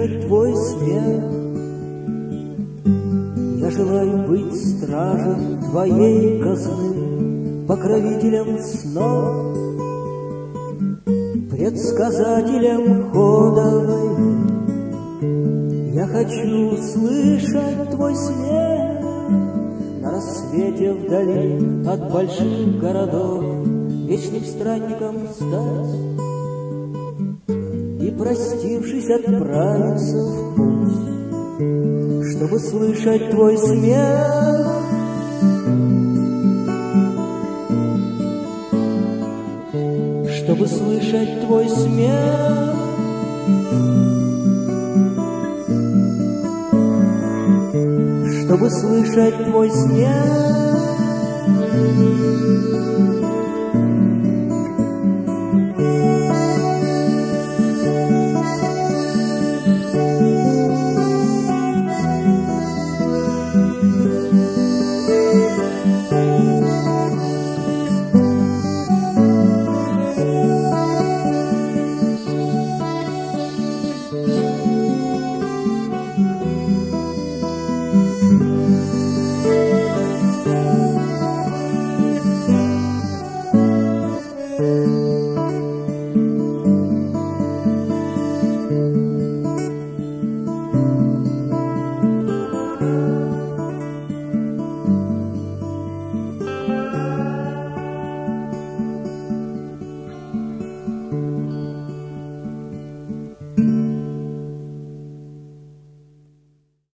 слышать твой смех. Я желаю быть стражем твоей казны, покровителем снов, предсказателем хода войны. Я хочу слышать твой смех на рассвете вдали от больших городов, вечным странником стать и, простившись, отправиться в путь, чтобы слышать твой смех. Чтобы слышать твой смех. Чтобы слышать твой смех.